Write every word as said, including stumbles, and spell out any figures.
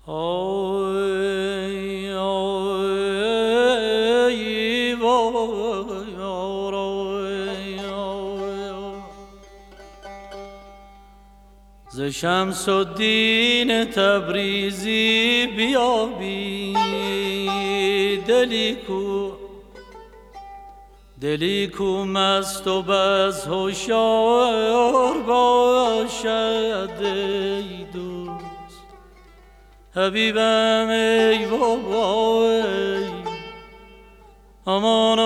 آی آی وای آی آی ز شمس الدین تبریزی بیابی دلی کو دلی کو مست و بس هوشیار باشد ای دوست حبیبم ای وای امان